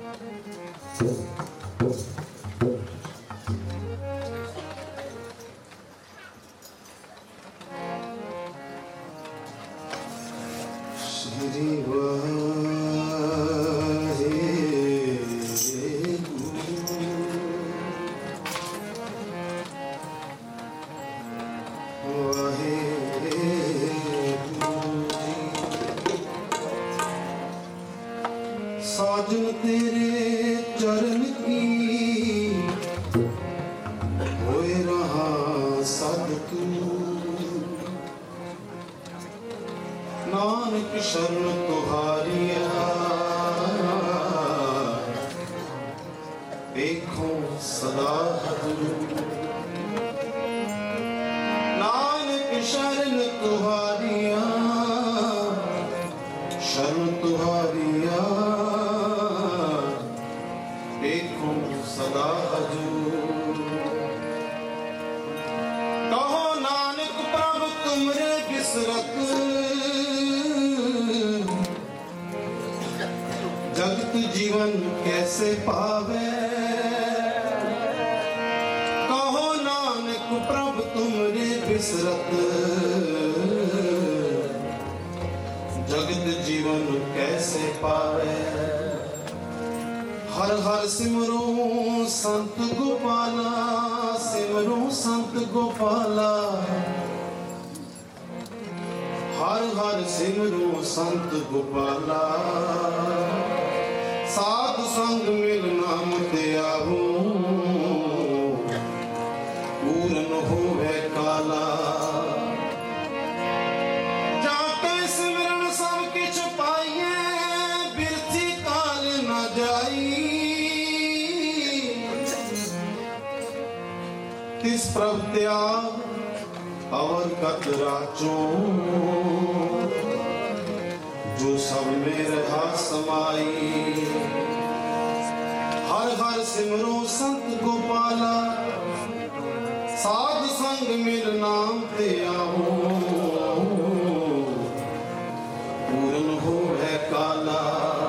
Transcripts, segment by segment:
साजन तेरे चरण की होए रहा साधक नानक शरण तुहारिया देखो सदा नानक शरण तुहारिया शरण तुहारिया देखो सदा हजूर कहो नानक प्रभु तुमरे बिसरत जगत जीवन कैसे पावे कहो नानक प्रभु तुमरे बिसरत जगत जीवन कैसे पावे हर हर सिमरो संत गोपाला सिमरो संत गोपाला हर हर सिमरो संत गोपाला साध संग मिल नाम ते आहो पूर्ण होवे काला जाके सिमरन सब किछ पाइए बिरथी काल न जाई तिस प्रभ त्याग और कत राचो जो सब में रहा समाई हर हर सिमरो संत गोपाला साध संग मिल नाम ते आओ पूर्ण हो है काला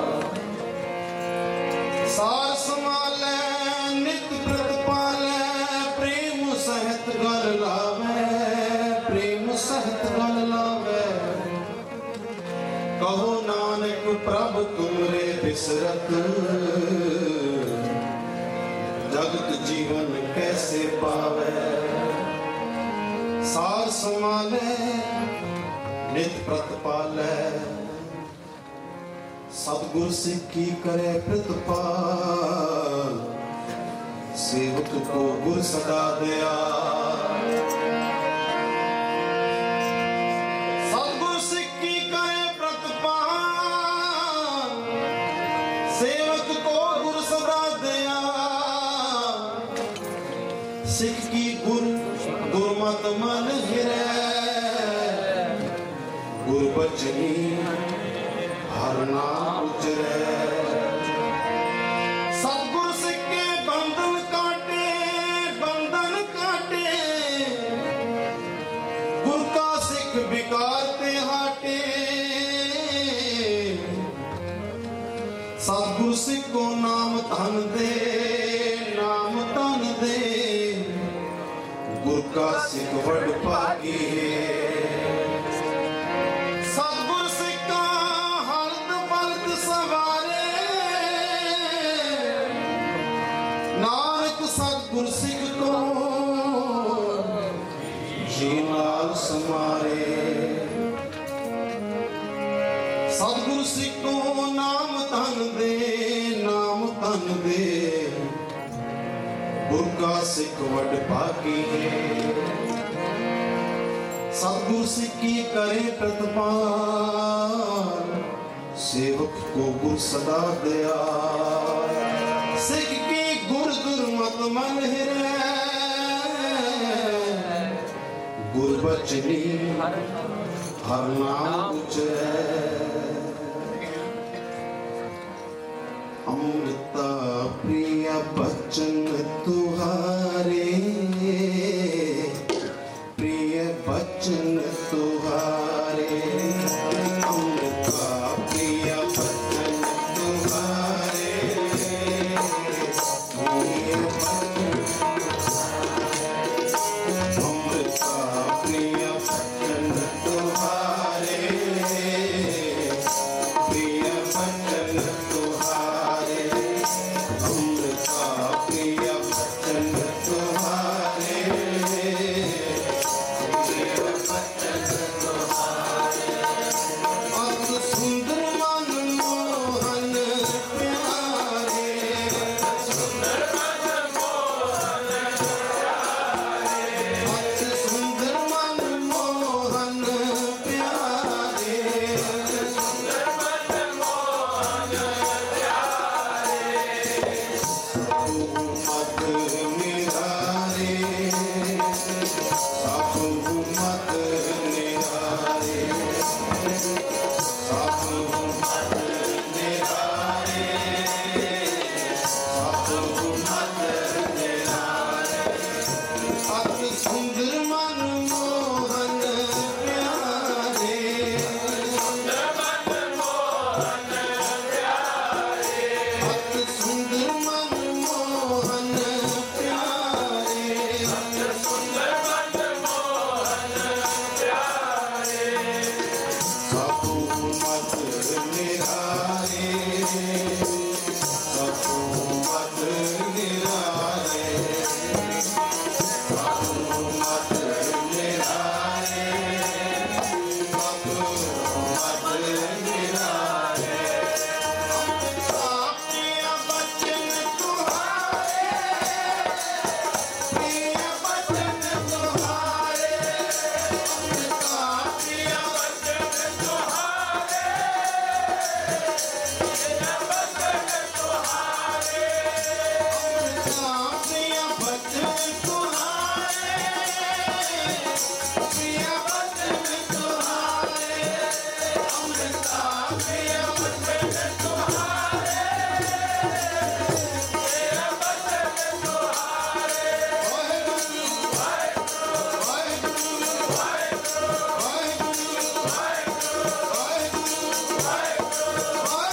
सार समाले नित व्रत पाले प्रेम सहित गल लावे प्रेम सहित गल लावे कहो नानक प्रभु तुमरे बिसरत जगत जीवन कैसे पावे सार समाले नित व्रत पाले सतगुर सिक्खी करे प्रतिपाल सेवक को गुर सदा दया सतगुर सिक्खी करे प्रतिपाल सेवक को गुर सदा दया सिख की गुरमत मन हिरे गुरबचनी हर नाम उचरे सतगुर सिक्के बंधन काटे गुर का सिख बिकार ते हाटे सतगुर सिख को नाम धन दे गुर का सिख वड पागी सतगुर सिख का हरद बलद सवारे नानक सतगुर सिख को जी नाल समारे सतगुर सिख को नाम धन दे गुर का सिख वड भागी सतगुर सिक्खी करे प्रतिपाल सेवक को गुर सदा दया सिख की गुर गुरमत मन हिरे गुर बचनी हर नाम उचरे अमृता प्रिय बचन तुहारे प्रिय बचन तुहारे अमृता प्रिय बचन तुहारे बचन तुम्हारे, अमृता प्रिय बचन तुम्हारे, प्रिय बचन तुम्हारे। अति सुंदर मनमोहन प्यारे, सुंदर मनमोहन प्यारे, अति सुंदर मनमोहन प्यारे, सुंदर मनमोहन प्यारे। मत निरारे, साधु मत निरारे, साधु मत निरारे, साधु मत निरारे। अति सुंदर मनमोहन प्यारे, सुंदर मनमोहन प्यारे, अति सुंदर मनमोहन प्यारे, अति सुंदर मनमोहन प्यारे। साधु मत निरारे, साधु मत निरारे, साधु मत निरारे, साधु मत निरारे। अमृता प्रिय बचन तुम्हारे, प्रिय बचन तुम्हारे, अमृता प्रिय बचन तुम्हारे, प्रिय बचन तुम्हारे, अमृता प्रिय बचन तुम्हारे, प्रिय बचन तुम्हारे, अमृता प्रिय बचन तुम्हारे, प्रिय बचन तुम्हारे। वाहेगुरु वाहेगुरु वाहेगुरु वाहेगुरु वाहेगुरु वाहेगुरु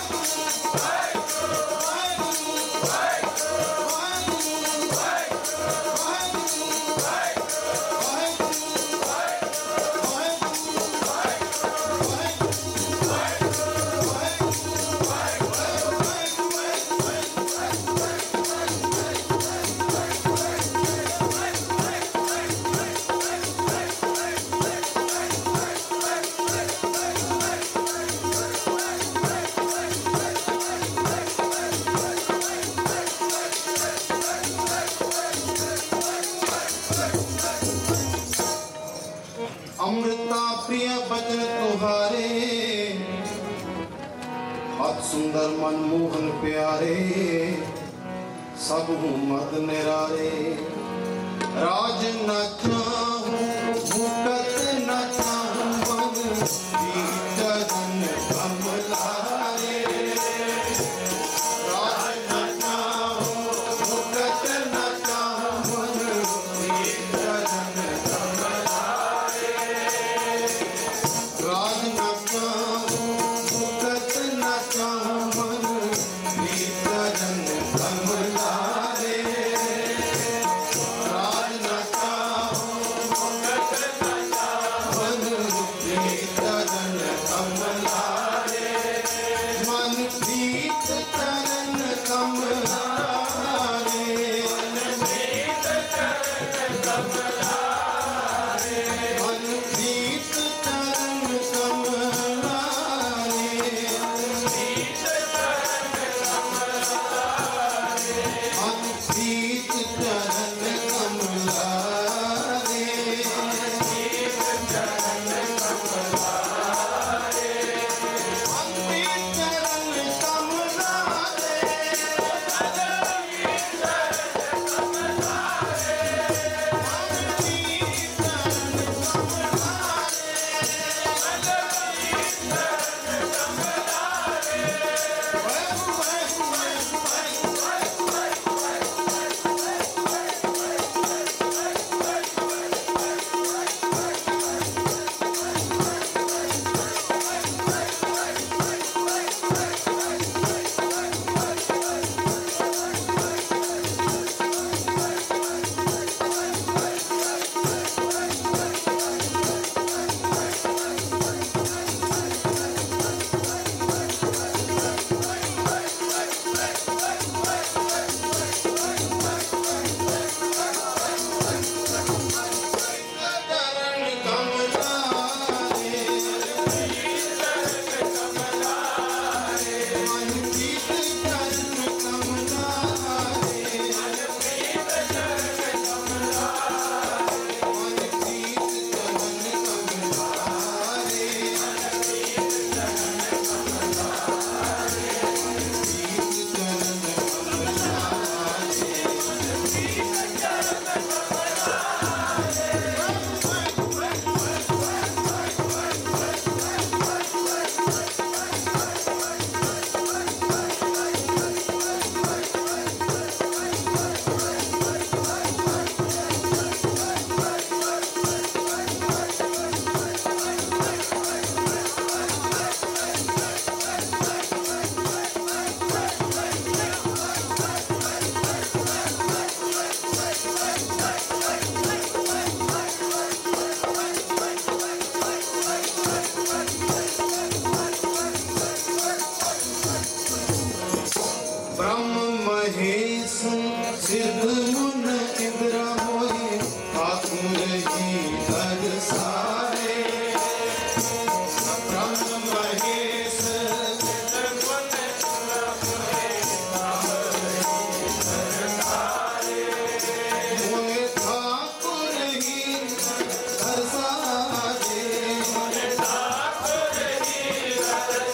अमृता प्रिय बचन तुम्हारे, अति सुंदर मनमोहन प्यारे, सब मत निरारे। राज न चाहूं भूकत न चाहूं मन की चरण कमलारे। राज न चाहूं भूकत न चाहूं मन की चरण कमलारे। राज न चाहूं भूकत न चाहूं मन की चरण कमलारे। राज न चाहूं भूकत न चाहूं मन की चरण कमलारे। मन प्रीत चरण कमलारे, मन प्रीत चरण कमलारे, मन प्रीत चरण कमलारे, मन प्रीत सिद्ध मुन इंद्र मोहि ठाकुर ही धर सारे ब्रह्म महेश मोहि ठाकुर ही धर सारे मोहि ठाकुर ही धर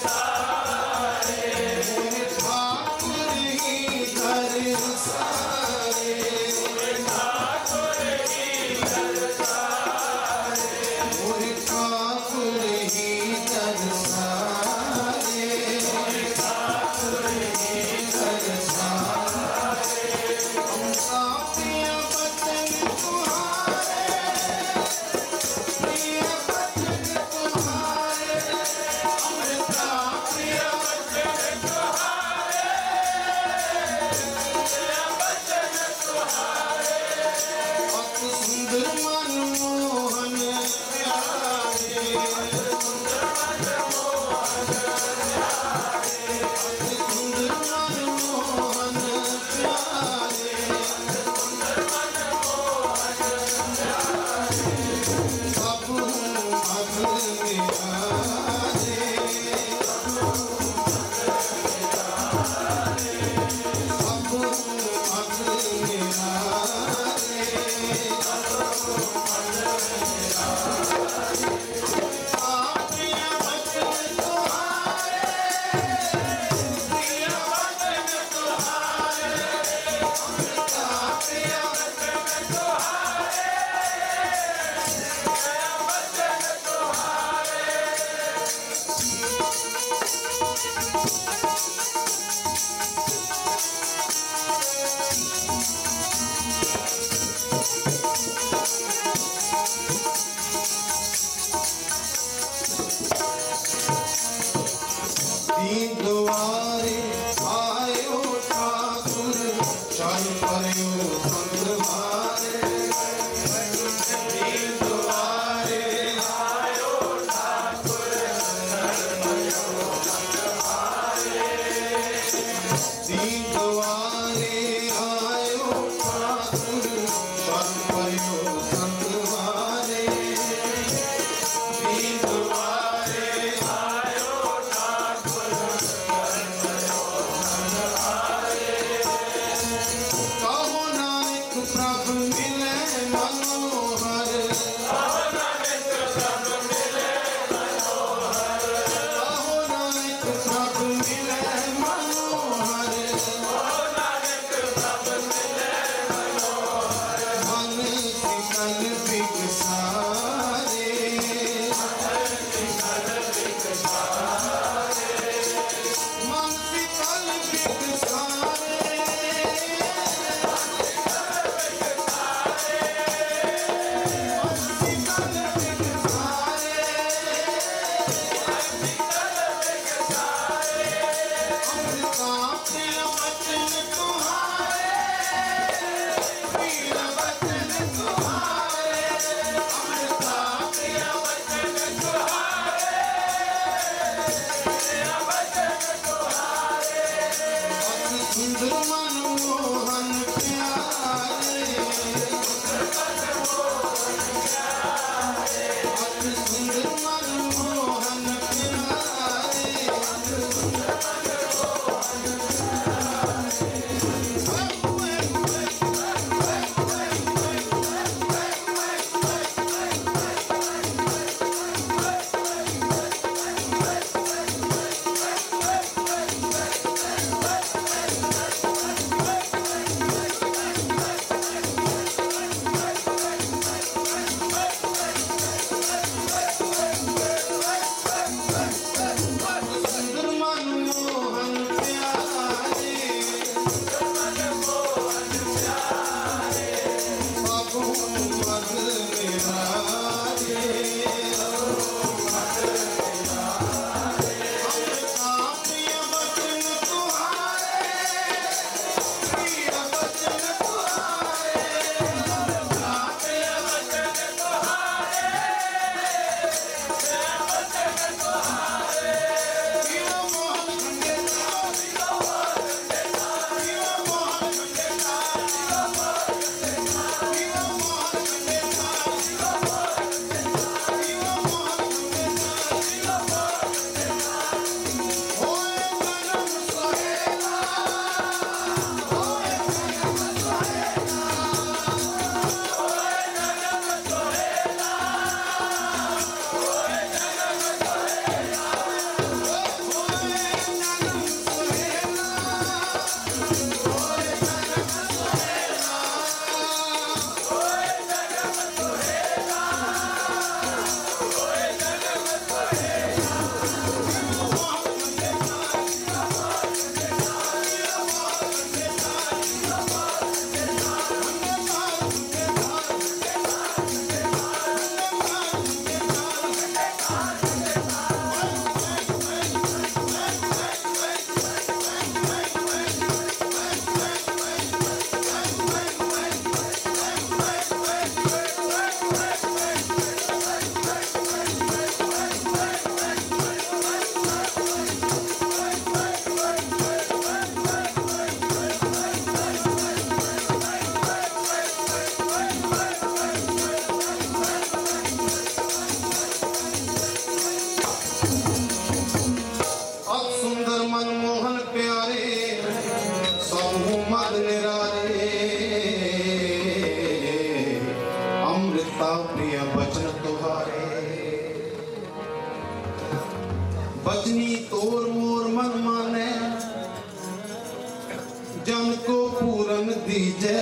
दीजे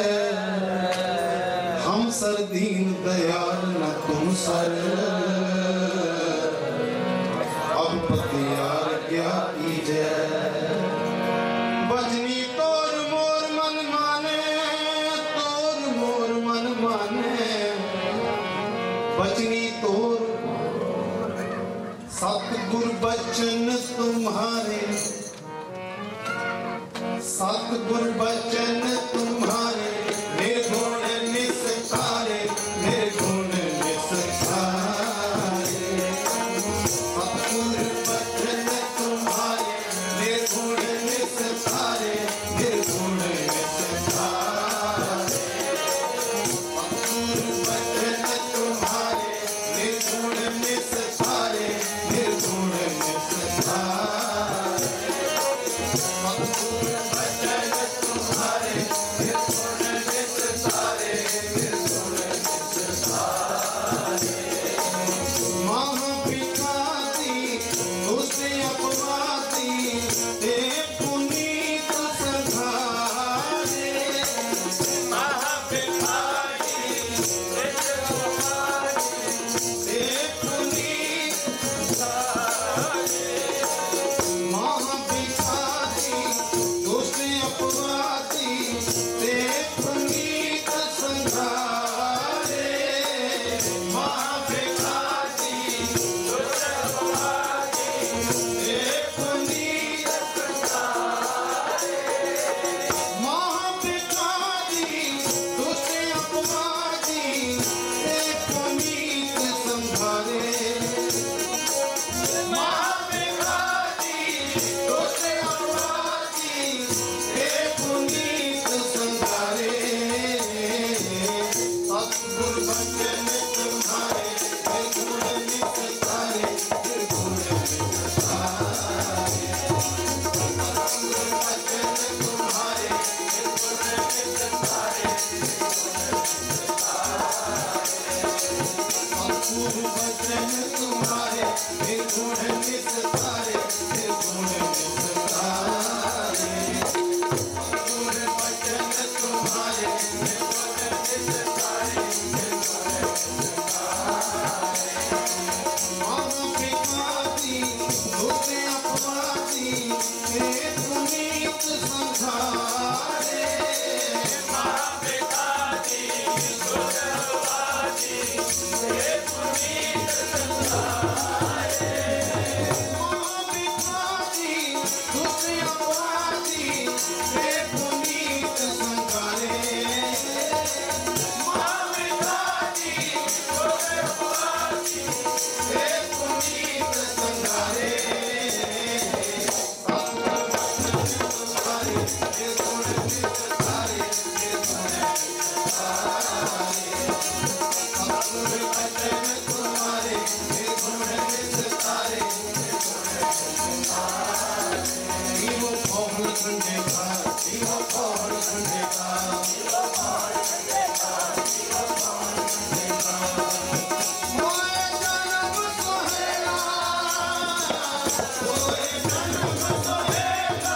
हम सर दीन दयाल न तुम सर अब पतियार क्या कीजे बजनी तोर मोर मन माने तोर मोर मन माने बजनी तोर सतगुर बचन तुम्हारे सतगुर बचन तुम्हारे निर्गुण निस्तारे निर्गुण निस्तारे सतगुर बचन तुम्हारे निर्गुण निस्तारे निर्गुण निस्तारे सतगुर बचन तुम्हारे निर्गुण निस्तारे निर्गुण निस्तारे सतगुर बचन तुम्हारे निर्गुण निस्तारे निर्गुण निस्तारे महापिताजी तुझसे अपवादी ते पुनीत संघारे महापिताजी तुझसे अपवादी ते पुनीत संघारे महापिताजी तुझसे अपवादी ते पुनीत संघारे महापिताजी तुझसे अपवादी ते पुनीत संघारे महापिताजी तुझसे अपवादी ते पुनीत संघारे महापिताजी तुझसे अपवादी ते पुनीत संघारे सतगुर बचन तुम्हारे निर्गुण निस्तारे निर्गुण निस्तारे सतगुर बचन तुम्हारे निर्गुण निस्तारे सतगुर बचन तुम्हारे निर्गुण निस्तारे निर्गुण निस्तारे सतगुर बचन तुम्हारे निर्गुण निस्तारे निर्गुण निस्तारे महापिताजी तुझसे अपवादी ते पुनीत संघारे महापिताजी तुझसे अपवादी ते पुनीत संघारे महापिताजी तुझसे अपवादी ते पुनीत संघारे महापिताजी तुझसे अपवादी ते पुनीत संघारे सतगुर बचन तुम्हारे निर्गुण निस्तारे निर्गुण निस्तारे सतगुर बचन तुम्हारे निर्गुण निस्तारे निर्गुण निस्तारे जीवो पौड़ संगे का जीवो पौड़ संगे का जीवो पौड़ संगे का जीवो पौड़ संगे का मोए जन्म सोहेला मोए जन्म सोहेला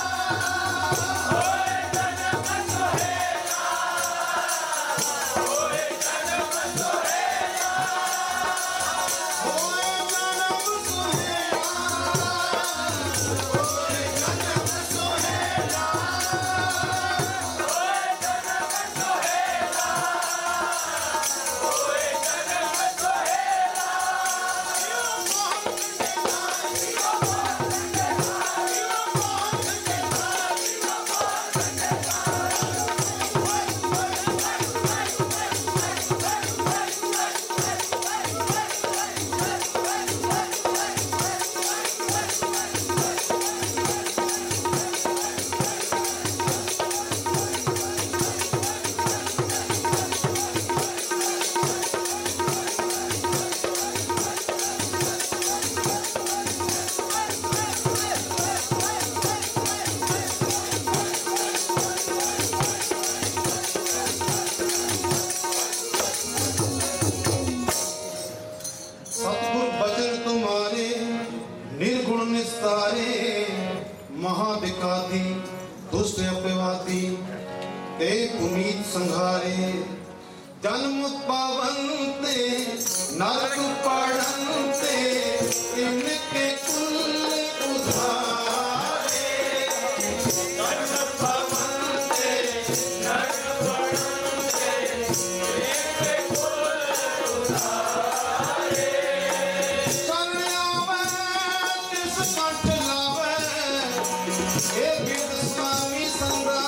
मोए जन्म सोहेला मोए जन्म सोहेला मोए जन्म सोहेला मोए जन्म सोहेला महाविकाती दुष्ट अपवादी ते पुनीत संघारे जन्म पावनते नरक पड़नते इनके कुल उधारे जन्म पावनते नरक पड़नते इनके कुल उधारे सन्यावे किस कंठ लावे हे बिद स्वामी संगा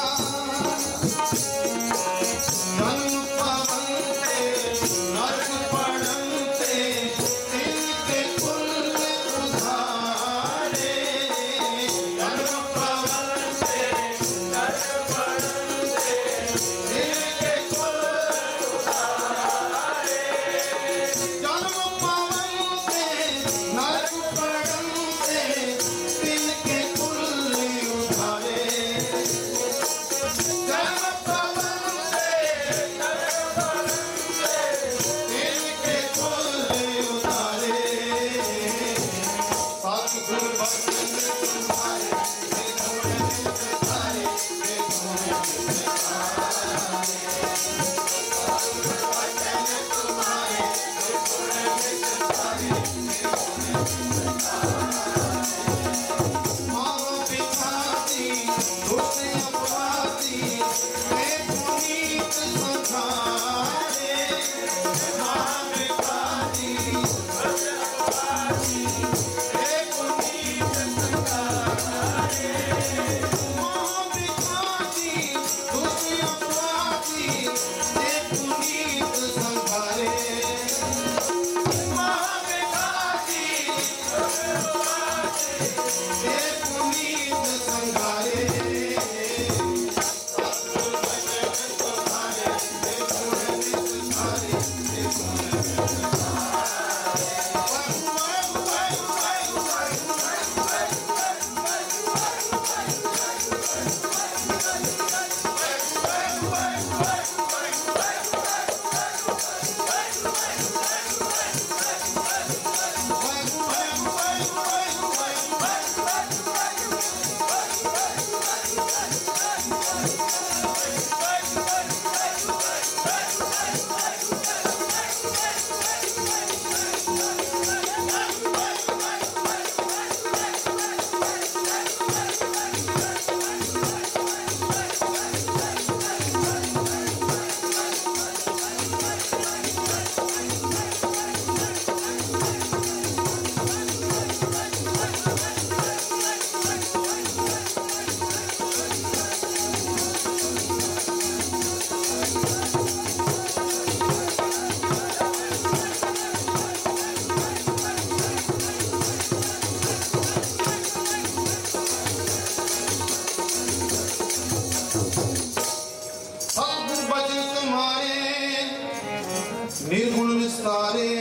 निर्गुण विस्तारे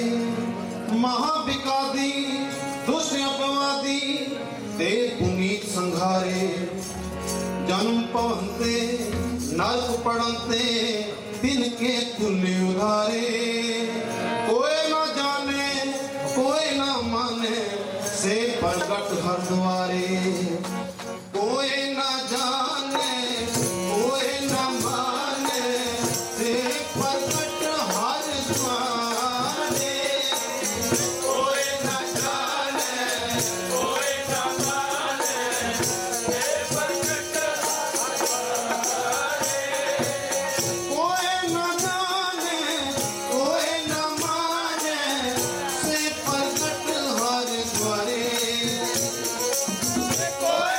महाविकादी दुष्ट अपवादी ते पुनीत संघारे जन्म पवनते नरक पड़नते तिनके कुल्ले उधारे कोई न जाने कोई न माने से प्रगट हर द्वारे कोई न जाने कोई न माने से प्रगट हर द्वारे कोई न जाने कोई न माने से प्रगट हर द्वारे कोई न जाने कोई न माने से प्रगट हर द्वारे कोई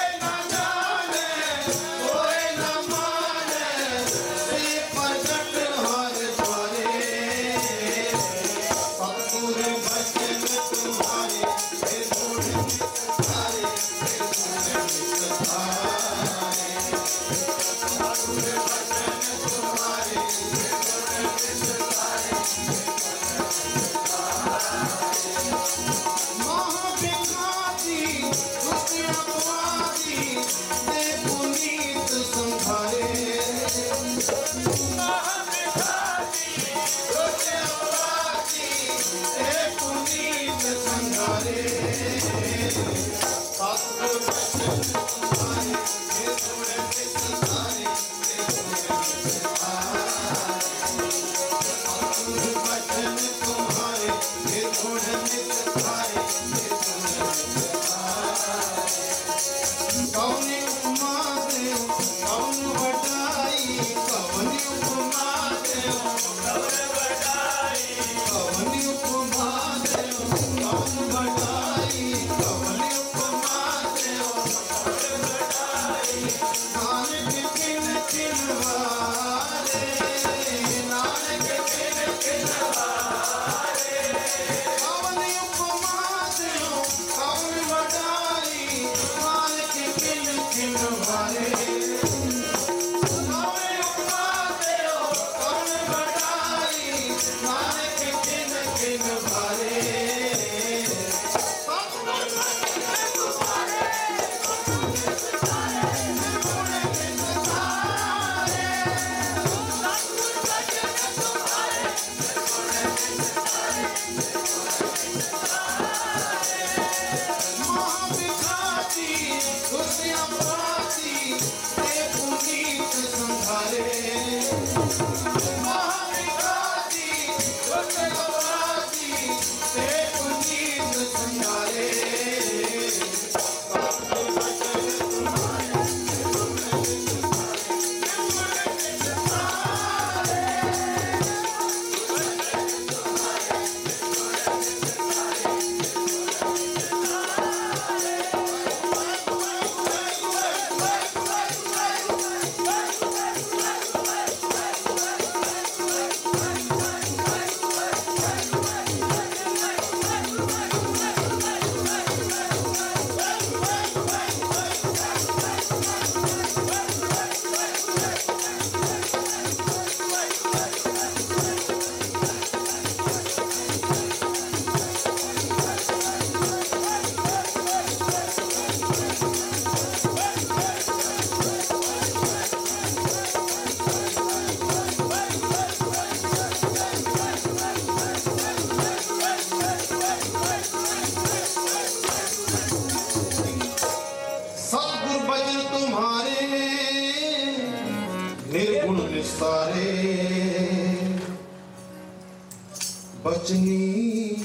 बचनी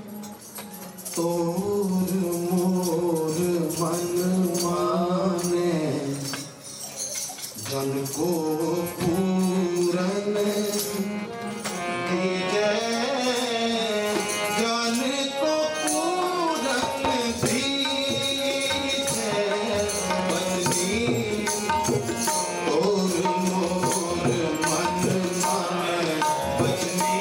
तोर मोर मन माने जन को पूरन दीजे जन को पूरन दीजे बचनी तोर मोर मन माने बचनी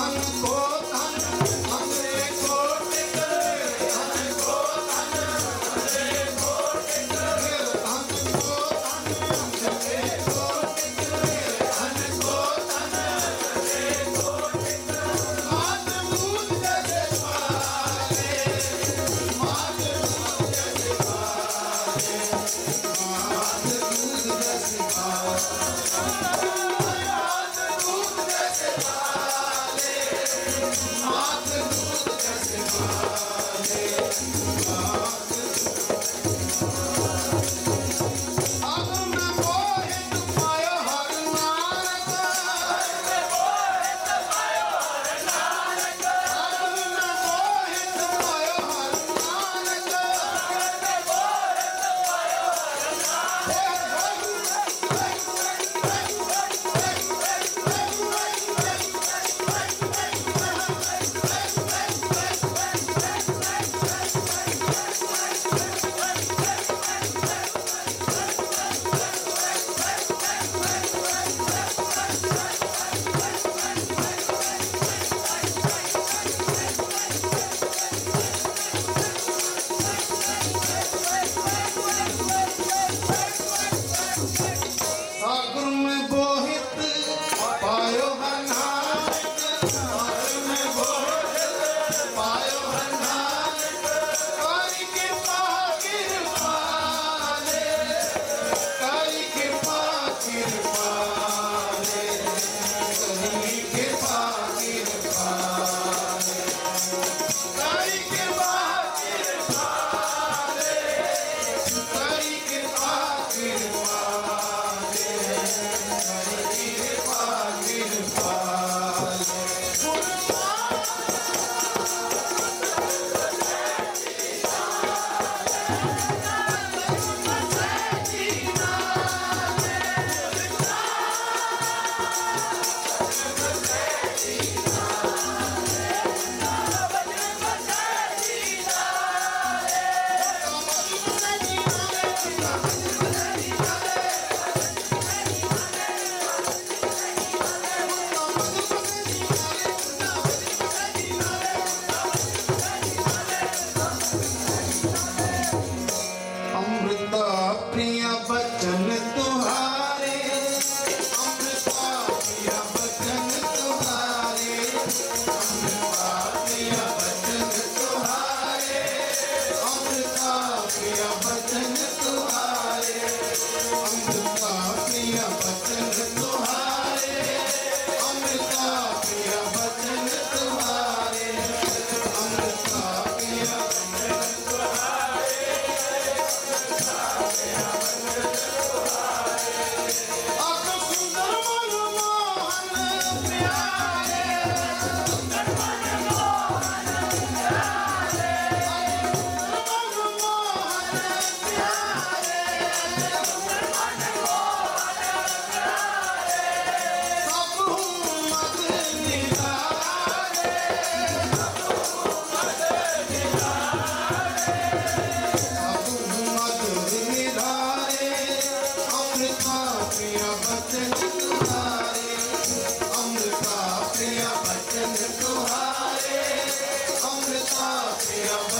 प्रिय बचन तुम्हारे, अमृता प्रिय